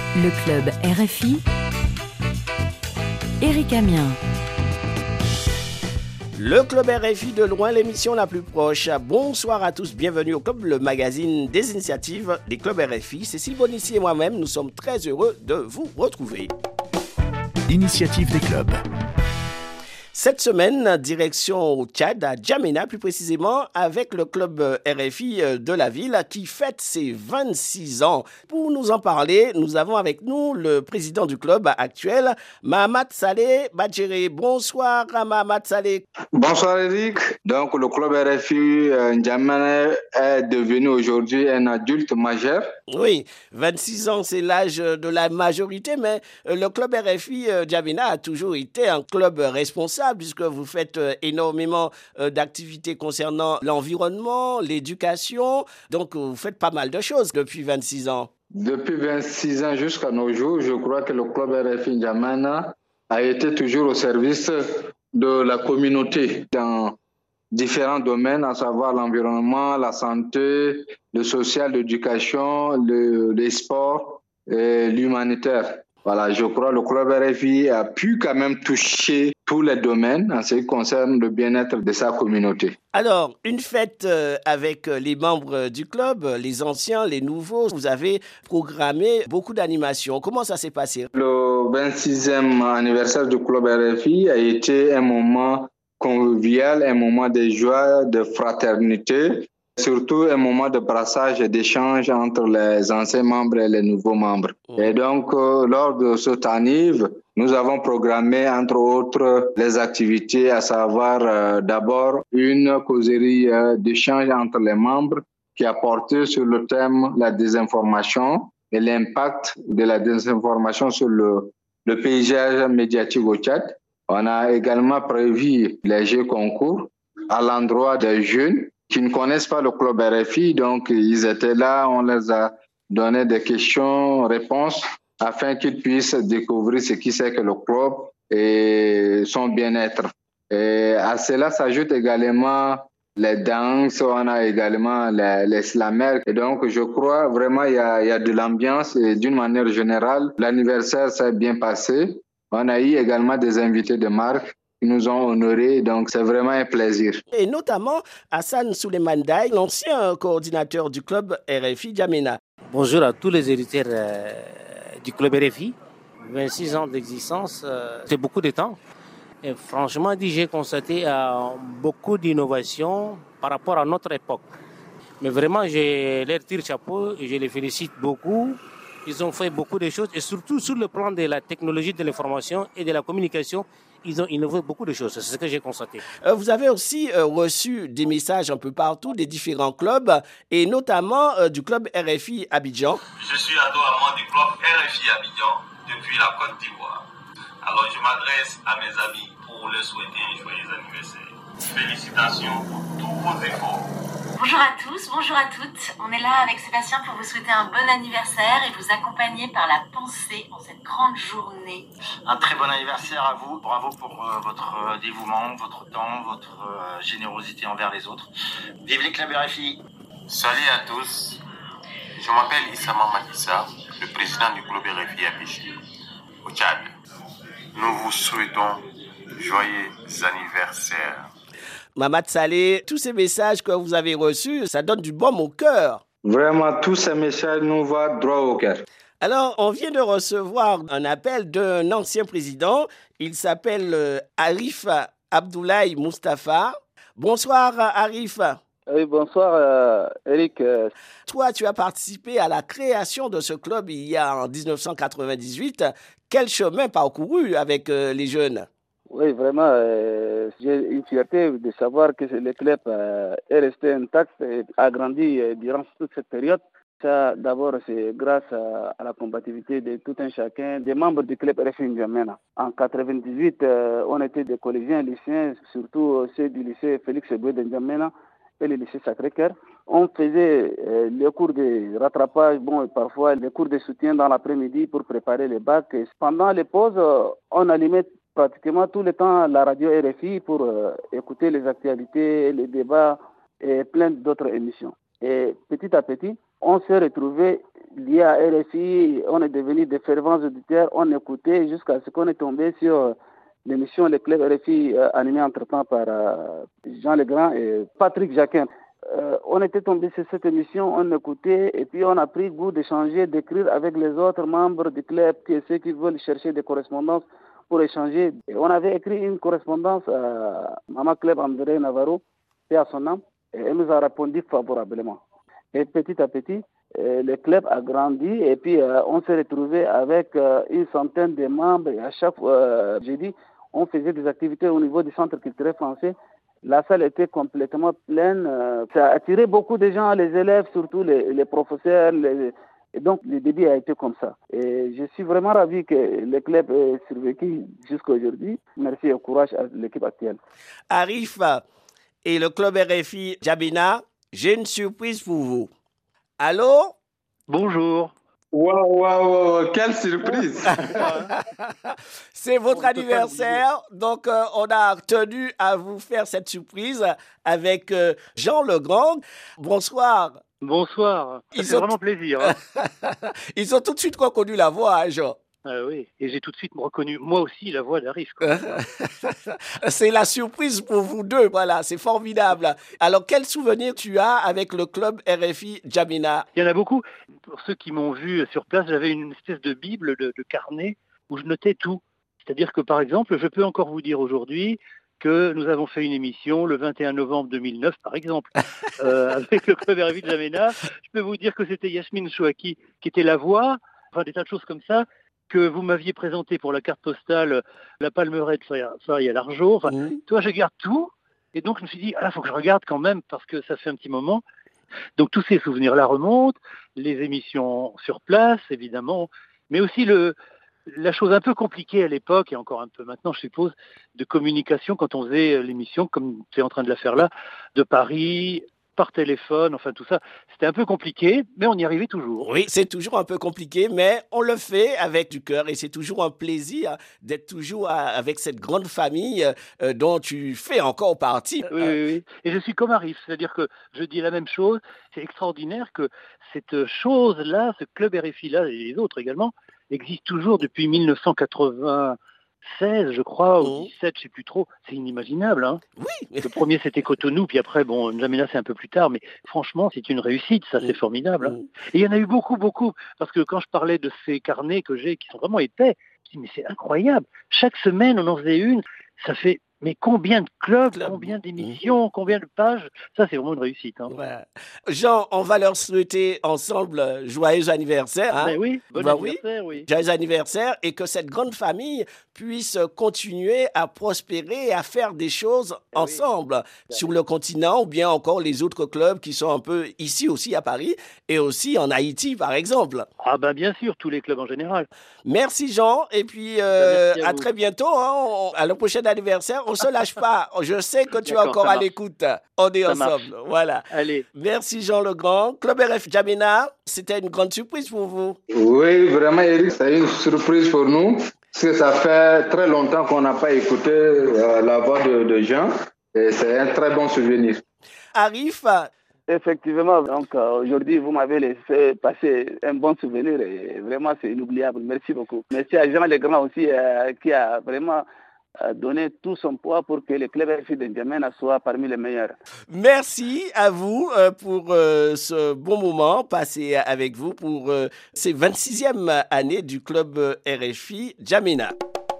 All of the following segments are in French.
Le club RFI, Éric Amiens. Le club RFI de loin, l'émission la plus proche. Bonsoir à tous, bienvenue au club, le magazine des initiatives des clubs RFI. Cécile Bonissi et moi-même, nous sommes très heureux de vous retrouver. Initiative des clubs. Cette semaine, direction au Tchad, à N'Djamena plus précisément, avec le club RFI de la ville qui fête ses 26 ans. Pour nous en parler, nous avons avec nous le président du club actuel, Mahamat Saleh Badjere. Bonsoir Mahamat Saleh. Bonsoir Eric. Donc le club RFI N'Djamena est devenu aujourd'hui un adulte majeur. Oui, 26 ans c'est l'âge de la majorité, mais le club RFI N'Djamena a toujours été un club responsable, puisque vous faites énormément d'activités concernant l'environnement, l'éducation. Donc, vous faites pas mal de choses depuis 26 ans. Depuis 26 ans jusqu'à nos jours, je crois que le club RFI N'Djamena a été toujours au service de la communauté dans différents domaines, à savoir l'environnement, la santé, le social, l'éducation, les sports et l'humanitaire. Voilà, je crois que le club RFI a pu quand même toucher tous les domaines en ce qui concerne le bien-être de sa communauté. Alors, une fête avec les membres du club, les anciens, les nouveaux. Vous avez programmé beaucoup d'animations. Comment ça s'est passé? Le 26e anniversaire du club RFI a été un moment convivial, un moment de joie, de fraternité. Surtout un moment de brassage et d'échange entre les anciens membres et les nouveaux membres. Et donc, lors de cette anniv, nous avons programmé, entre autres, les activités, à savoir d'abord une causerie d'échange entre les membres qui a porté sur le thème la désinformation et l'impact de la désinformation sur le paysage médiatique au Tchad. On a également prévu les jeux concours à l'endroit des jeunes qui ne connaissent pas le club RFI, donc ils étaient là, on les a donné des questions-réponses afin qu'ils puissent découvrir ce qui c'est que le club et son bien-être. Et à cela s'ajoute également les danses, on a également les slamers. Et donc je crois vraiment il y a de l'ambiance et d'une manière générale, l'anniversaire s'est bien passé. On a eu également des invités de marque qui nous ont honorés, donc c'est vraiment un plaisir. Et notamment Hassan Souleymane Daye, l'ancien coordinateur du club RFI N'Djamena. Bonjour à tous les éditeurs du club RFI. 26 ans d'existence, c'est beaucoup de temps. Et franchement, j'ai constaté beaucoup d'innovations par rapport à notre époque. Mais vraiment, je leur tire chapeau et je les félicite beaucoup. Ils ont fait beaucoup de choses et surtout sur le plan de la technologie de l'information et de la communication, ils ont innové beaucoup de choses. C'est ce que j'ai constaté. Vous avez aussi reçu des messages un peu partout des différents clubs et notamment du club RFI Abidjan. Je suis adorant du club RFI Abidjan depuis la Côte d'Ivoire. Alors je m'adresse à mes amis pour leur souhaiter un joyeux anniversaire. Félicitations pour tous vos efforts. Bonjour à tous, bonjour à toutes. On est là avec Sébastien pour vous souhaiter un bon anniversaire et vous accompagner par la pensée en cette grande journée. Un très bon anniversaire à vous. Bravo pour votre dévouement, votre temps, votre générosité envers les autres. Vive les clubs RFI. Salut à tous. Je m'appelle Issama Matissa, le président du club RFI Abidjan au Tchad. Nous vous souhaitons joyeux anniversaire. Mahamat Saleh, tous ces messages que vous avez reçus, ça donne du baume au cœur. Vraiment, tous ces messages nous vont droit au cœur. Alors, on vient de recevoir un appel d'un ancien président. Il s'appelle Arif Abdoulaye Mustafa. Bonsoir Arif. Oui, bonsoir Eric. Toi, tu as participé à la création de ce club il y a en 1998. Quel chemin parcouru avec les jeunes? Oui, vraiment, j'ai une fierté de savoir que le club est resté intact et a grandi durant toute cette période. Ça, d'abord, c'est grâce à la combativité de tout un chacun des membres du club RFI N'Djamena. En 1998, on était des collégiens, lycéens, surtout ceux du lycée Félix Eboué de N'Djamena et le lycée Sacré-Cœur. On faisait les cours de rattrapage, et parfois les cours de soutien dans l'après-midi pour préparer les bacs. Et pendant les pauses, on allumait pratiquement tout le temps la radio RFI pour écouter les actualités, les débats et plein d'autres émissions. Et petit à petit, on s'est retrouvés liés à RFI, on est devenus des fervents auditeurs, on écoutait jusqu'à ce qu'on est tombé sur l'émission Les Clubs RFI animée entre-temps par Jean Legrand et Patrick Jacquin. On était tombé sur cette émission, on écoutait et puis on a pris goût d'échanger, d'écrire avec les autres membres du club, ceux qui veulent chercher des correspondances pour échanger. Et on avait écrit une correspondance à Maman Club André Navarro, et à son nom, et elle nous a répondu favorablement. Et petit à petit, le club a grandi et puis on s'est retrouvé avec une centaine de membres et à chaque jeudi, on faisait des activités au niveau du centre culturel français. La salle était complètement pleine. Ça a attiré beaucoup de gens, les élèves, surtout les professeurs. Et donc, le début a été comme ça. Et je suis vraiment ravi que le club ait survécu jusqu'à aujourd'hui. Merci et courage à l'équipe actuelle. Arif et le club RFI Djamena, j'ai une surprise pour vous. Allô? Bonjour. Waouh, quelle surprise! C'est votre anniversaire, donc on a tenu à vous faire cette surprise avec Jean Legrand. Bonsoir. Bonsoir, ça fait vraiment plaisir. Hein. Ils ont tout de suite reconnu la voix, hein, Jean. Ah oui, et j'ai tout de suite reconnu, moi aussi, la voix d'Arif. C'est la surprise pour vous deux, voilà, c'est formidable. Alors, quel souvenir tu as avec le club RFI Djamena? Il y en a beaucoup. Pour ceux qui m'ont vu sur place, j'avais une espèce de bible, de carnet, où je notais tout. C'est-à-dire que, par exemple, je peux encore vous dire aujourd'hui que nous avons fait une émission le 21 novembre 2009, par exemple, avec le club RFI Djamena. Je peux vous dire que c'était Yasmine Chouaki qui était la voix, enfin des tas de choses comme ça, que vous m'aviez présenté pour la carte postale, la Palmeraie de Faria Largeau. Enfin, toi, je garde tout. Et donc, je me suis dit, il faut que je regarde quand même, parce que ça fait un petit moment. Donc, tous ces souvenirs-là remontent, les émissions sur place, évidemment, mais aussi la chose un peu compliquée à l'époque, et encore un peu maintenant, je suppose, de communication, quand on faisait l'émission, comme tu es en train de la faire là, de Paris, par téléphone, enfin tout ça. C'était un peu compliqué, mais on y arrivait toujours. Oui, c'est toujours un peu compliqué, mais on le fait avec du cœur et c'est toujours un plaisir d'être toujours avec cette grande famille dont tu fais encore partie. Oui. Et je suis comme Arif, c'est-à-dire que je dis la même chose. C'est extraordinaire que cette chose-là, ce club RFI-là et les autres également, existe toujours depuis 1996, je crois, ou 17, je ne sais plus trop. C'est inimaginable. Hein. Oui. Le premier, c'était Cotonou, puis après, N'Djamena, c'est un peu plus tard, mais franchement, c'est une réussite, ça, c'est formidable. Hein. Et il y en a eu beaucoup, parce que quand je parlais de ces carnets que j'ai, qui sont vraiment épais, je me dis, mais c'est incroyable. Chaque semaine, on en faisait une, ça fait... Mais combien de clubs, combien d'émissions, combien de pages? Ça, c'est vraiment une réussite. Hein. Ouais. Jean, on va leur souhaiter ensemble joyeux anniversaire. Hein? Ben oui, bon anniversaire, oui. Joyeux anniversaire et que cette grande famille puisse continuer à prospérer et à faire des choses ensemble sur le continent ou bien encore les autres clubs qui sont un peu ici aussi à Paris et aussi en Haïti, par exemple. Ah ben bien sûr, tous les clubs en général. Merci Jean et puis à très bientôt. Hein, à le prochain anniversaire. On ne se lâche pas. Je sais que tu es encore à l'écoute. On est ensemble. Voilà. Allez. Merci Jean Legrand. Club RFI Djamena, c'était une grande surprise pour vous. Oui, vraiment, Eric, c'est une surprise pour nous. Parce que ça fait très longtemps qu'on n'a pas écouté la voix de Jean. Et c'est un très bon souvenir. Arif. Effectivement, donc aujourd'hui, vous m'avez laissé passer un bon souvenir et vraiment, c'est inoubliable. Merci beaucoup. Merci à Jean Legrand aussi qui a vraiment donné tout son poids pour que le club RFI de N'Djamena soit parmi les meilleurs. Merci à vous pour ce bon moment passé avec vous pour ces 26e années du club RFI Djamena.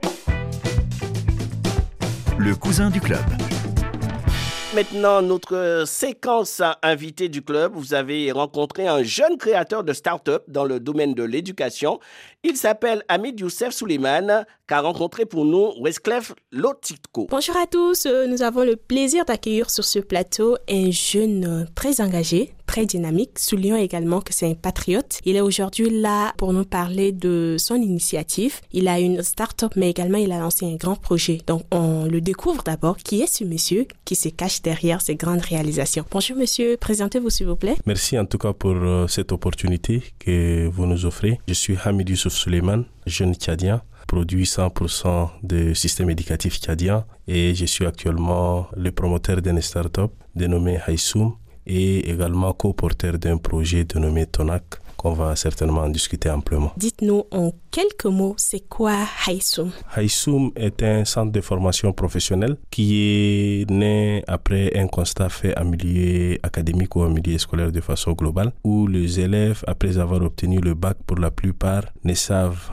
Le cousin du club. Maintenant, notre séquence invitée du club, vous avez rencontré un jeune créateur de start-up dans le domaine de l'éducation. Il s'appelle Hamid Youssef Souleymane, qu'a rencontré pour nous Wesclef Lotitko. Bonjour à tous, nous avons le plaisir d'accueillir sur ce plateau un jeune très engagé, très dynamique, soulignant également que c'est un patriote. Il est aujourd'hui là pour nous parler de son initiative. Il a une start-up, mais également il a lancé un grand projet. Donc on le découvre d'abord. Qui est ce monsieur qui se cache derrière ces grandes réalisations? Bonjour monsieur, présentez-vous s'il vous plaît. Merci en tout cas pour cette opportunité que vous nous offrez. Je suis Hamid Youssef Souleymane, jeune Tchadien, produit 100% de système éducatif tchadien et je suis actuellement le promoteur d'une start-up dénommée Haïsoum et également co-porteur d'un projet dénommé TONAC, qu'on va certainement en discuter amplement. Dites-nous en quelques mots, c'est quoi Haïsoum? Haïsoum est un centre de formation professionnelle qui est né après un constat fait en milieu académique ou en milieu scolaire de façon globale, où les élèves, après avoir obtenu le bac, pour la plupart, ne savent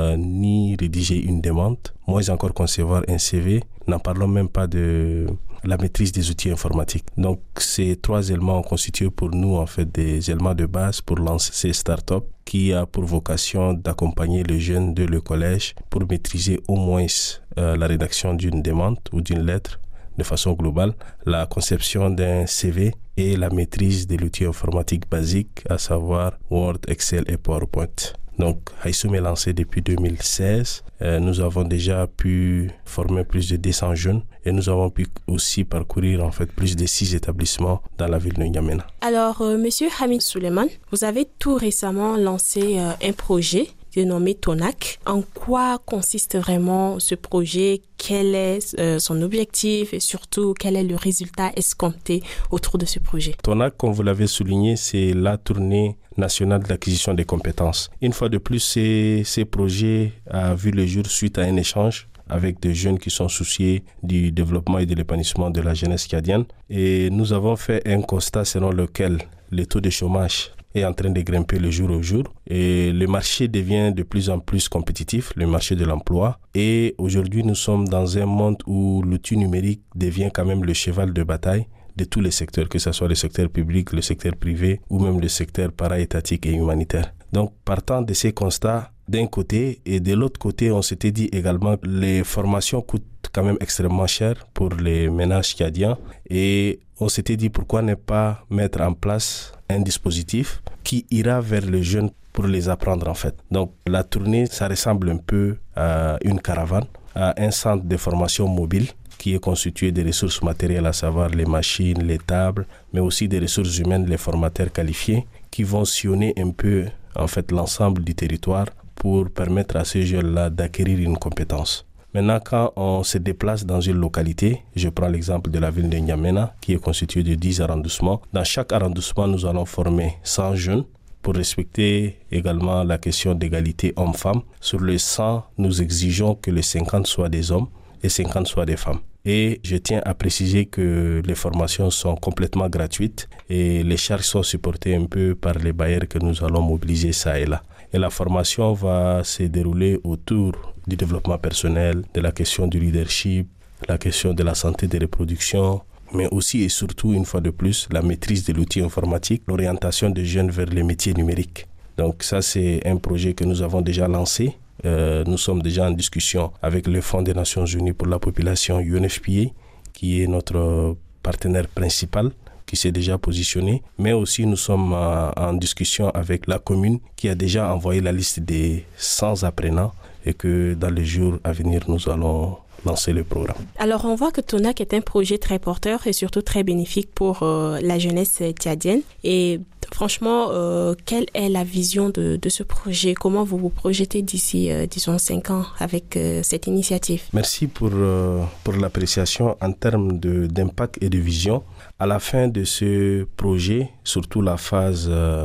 ni rédiger une demande, moins encore concevoir un CV, n'en parlons même pas de la maîtrise des outils informatiques. Donc, ces 3 éléments ont constitué pour nous en fait des éléments de base pour lancer ces startups qui a pour vocation d'accompagner les jeunes de le collège pour maîtriser au moins la rédaction d'une demande ou d'une lettre de façon globale, la conception d'un CV et la maîtrise de l'outil informatique basique, à savoir Word, Excel et PowerPoint. Donc, Haïsoum est lancé depuis 2016. Nous avons déjà pu former plus de 200 jeunes et nous avons pu aussi parcourir en fait plus de 6 établissements dans la ville de N'Djamena. Alors, Monsieur Hamid Suleiman, vous avez tout récemment lancé un projet dénommé TONAC. En quoi consiste vraiment ce projet? Quel est son objectif et surtout quel est le résultat escompté autour de ce projet? TONAC, comme vous l'avez souligné, c'est la tournée nationale d'acquisition des compétences. Une fois de plus, ces projets a vu le jour suite à un échange avec des jeunes qui sont souciés du développement et de l'épanouissement de la jeunesse tchadienne. Et nous avons fait un constat selon lequel le taux de chômage est en train de grimper le jour au jour et le marché devient de plus en plus compétitif, le marché de l'emploi. Et aujourd'hui, nous sommes dans un monde où l'outil numérique devient quand même le cheval de bataille de tous les secteurs, que ce soit le secteur public, le secteur privé ou même le secteur para-étatique et humanitaire. Donc, partant de ces constats, d'un côté, et de l'autre côté, on s'était dit également que les formations coûtent quand même extrêmement cher pour les ménages tchadiens et on s'était dit pourquoi ne pas mettre en place un dispositif qui ira vers les jeunes pour les apprendre en fait. Donc la tournée, ça ressemble un peu à une caravane, à un centre de formation mobile qui est constitué des ressources matérielles, à savoir les machines, les tables, mais aussi des ressources humaines, les formateurs qualifiés, qui vont sillonner un peu en fait l'ensemble du territoire pour permettre à ces jeunes-là d'acquérir une compétence. Maintenant, quand on se déplace dans une localité, je prends l'exemple de la ville de N'Djamena, qui est constituée de 10 arrondissements. Dans chaque arrondissement, nous allons former 100 jeunes pour respecter également la question d'égalité homme-femme. Sur les 100, nous exigeons que les 50 soient des hommes et 50 soient des femmes. Et je tiens à préciser que les formations sont complètement gratuites et les charges sont supportées un peu par les bailleurs que nous allons mobiliser ça et là. Et la formation va se dérouler autour du développement personnel, de la question du leadership, la question de la santé de reproduction, mais aussi et surtout, une fois de plus, la maîtrise de l'outil informatique, l'orientation des jeunes vers les métiers numériques. Donc ça, c'est un projet que nous avons déjà lancé. Nous sommes déjà en discussion avec le Fonds des Nations Unies pour la population, UNFPA, qui est notre partenaire principal, qui s'est déjà positionné, mais aussi nous sommes en discussion avec la commune qui a déjà envoyé la liste des 100 apprenants et que dans les jours à venir, nous allons lancer le programme. Alors, on voit que TONAC est un projet très porteur et surtout très bénéfique pour la jeunesse tchadienne. Et franchement, quelle est la vision de ce projet? Comment vous vous projetez d'ici, disons, 5 ans avec cette initiative? Merci pour l'appréciation en termes d'impact et de vision. À la fin de ce projet, surtout la phase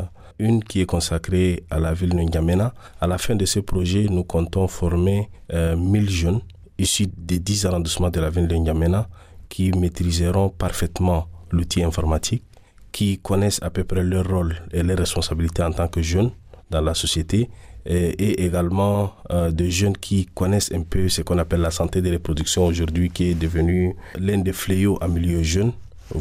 1 qui est consacrée à la ville de N'Djamena, à la fin de ce projet, nous comptons former 1000 jeunes issus des 10 arrondissements de la ville de N'Djamena qui maîtriseront parfaitement l'outil informatique, qui connaissent à peu près leur rôle et leurs responsabilités en tant que jeunes dans la société et également des jeunes qui connaissent un peu ce qu'on appelle la santé de reproduction aujourd'hui qui est devenu l'un des fléaux en milieu jeune.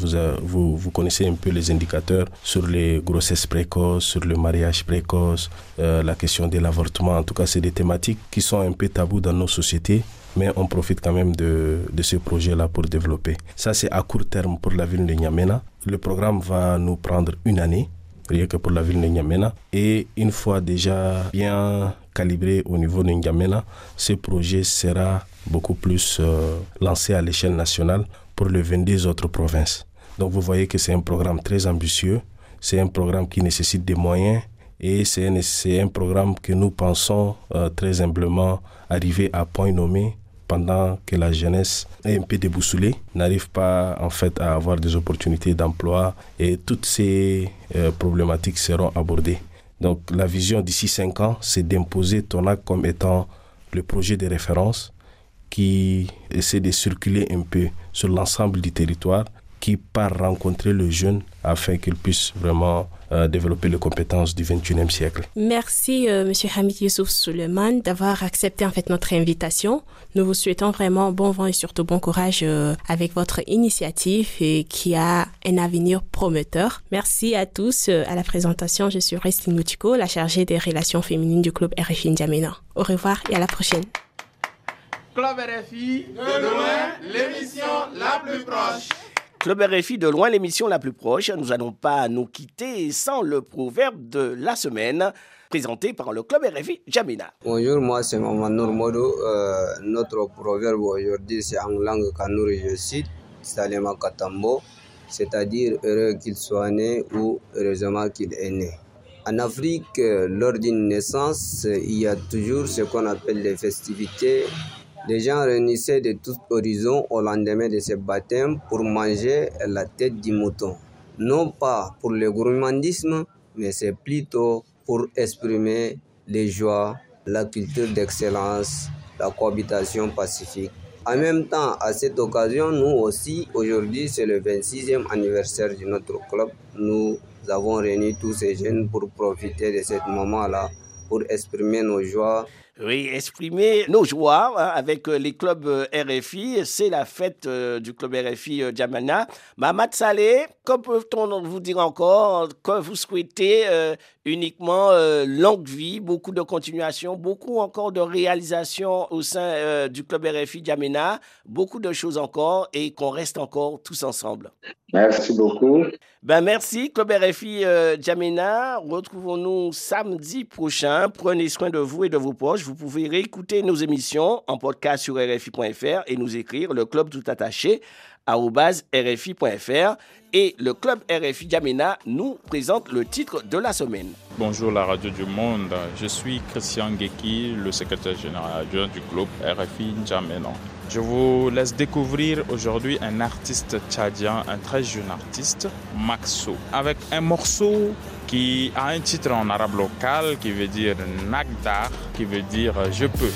Vous connaissez un peu les indicateurs sur les grossesses précoces, sur le mariage précoce, la question de l'avortement. En tout cas, c'est des thématiques qui sont un peu tabous dans nos sociétés, mais on profite quand même de ce projet-là pour développer. Ça, c'est à court terme pour la ville de N'Djamena. Le programme va nous prendre 1 année, rien que pour la ville de N'Djamena. Et une fois déjà bien calibré au niveau de N'Djamena, ce projet sera beaucoup plus lancé à l'échelle nationale pour les 22 autres provinces. Donc vous voyez que c'est un programme très ambitieux, c'est un programme qui nécessite des moyens et c'est un programme que nous pensons très humblement arriver à point nommé pendant que la jeunesse est un peu déboussolée, n'arrive pas en fait à avoir des opportunités d'emploi et toutes ces problématiques seront abordées. Donc la vision d'ici 5 ans, c'est d'imposer Tonac comme étant le projet de référence qui essaie de circuler un peu sur l'ensemble du territoire, qui part rencontrer le jeune afin qu'il puisse vraiment développer les compétences du XXIe siècle. Merci M. Hamid Youssouf Suleiman d'avoir accepté en fait notre invitation. Nous vous souhaitons vraiment bon vent et surtout bon courage avec votre initiative et qui a un avenir prometteur. Merci à tous. À la présentation, je suis Restine Moutiko, la chargée des relations féminines du club RFI N'Djamena. Au revoir et à la prochaine. Club RFI, de loin, l'émission la plus proche. Club RFI, de loin, l'émission la plus proche. Nous n'allons pas nous quitter sans le proverbe de la semaine, présenté par le Club RFI N'Djamena. Bonjour, moi c'est Maman Nourmodo. Notre proverbe aujourd'hui, c'est en langue kanouri, je cite, Salema Katambo, c'est-à-dire heureux qu'il soit né ou heureusement qu'il est né. En Afrique, lors d'une naissance, il y a toujours ce qu'on appelle les festivités. Les gens réunissaient de tous horizons au lendemain de ce baptême pour manger la tête du mouton. Non pas pour le gourmandisme, mais c'est plutôt pour exprimer les joies, la culture d'excellence, la cohabitation pacifique. En même temps, à cette occasion, nous aussi, aujourd'hui, c'est le 26e anniversaire de notre club. Nous avons réuni tous ces jeunes pour profiter de ce moment-là, pour exprimer nos joies. Oui, exprimer nos joies avec les clubs RFI. C'est la fête du club RFI N'Djamena. Mamad Saleh, que peut-on vous dire encore que vous souhaitez uniquement longue vie, beaucoup de continuation, beaucoup encore de réalisations au sein du club RFI N'Djamena, beaucoup de choses encore et qu'on reste encore tous ensemble. Merci beaucoup. Merci, Club RFI N'Djamena. Retrouvons-nous samedi prochain. Prenez soin de vous et de vos proches. Vous pouvez réécouter nos émissions en podcast sur rfi.fr et nous écrire le club tout attaché @rfi.fr. Et le club RFI N'Djamena nous présente le titre de la semaine. Bonjour la radio du monde, je suis Christian Geki, le secrétaire général adjoint du club RFI N'Djamena. Je vous laisse découvrir aujourd'hui un artiste tchadien, un très jeune artiste, Maxo, avec un morceau qui a un titre en arabe local qui veut dire Nagdar, qui veut dire je peux.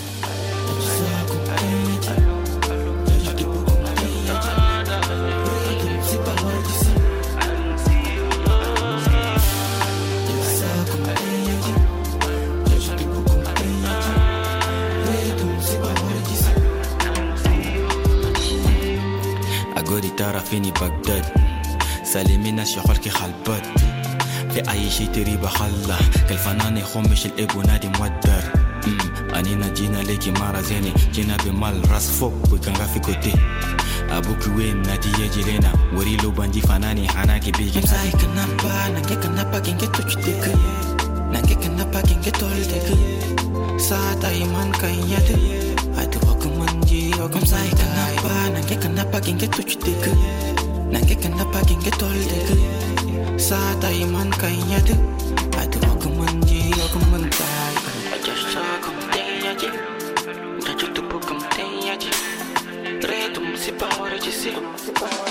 تعرفيني بغداد سالمينا شغل كي خلبت في أي شي تريبة خلا كالفنان يخمش الإيجو نادي مودر أنينا جينا ليكي مارا زيني جينا بمال راس فوق وكان غافي كوتي أبوكي وين نادي يجي لنا وريلو بانجي فناني حناكي بيجي نساي كنابا نانكي كنابا كينكي توشتك نانكي كنابا كينكي تولتك ساعة إيمان كاينياتي Comme ça, nange kanapa kinge touchtek, nange kanapa kinge toldek. Sa taiman kainyat, adu akumanji akumantai. Ajasa kumteyaji, rajutu bukumteyaji. Redum si power jisi.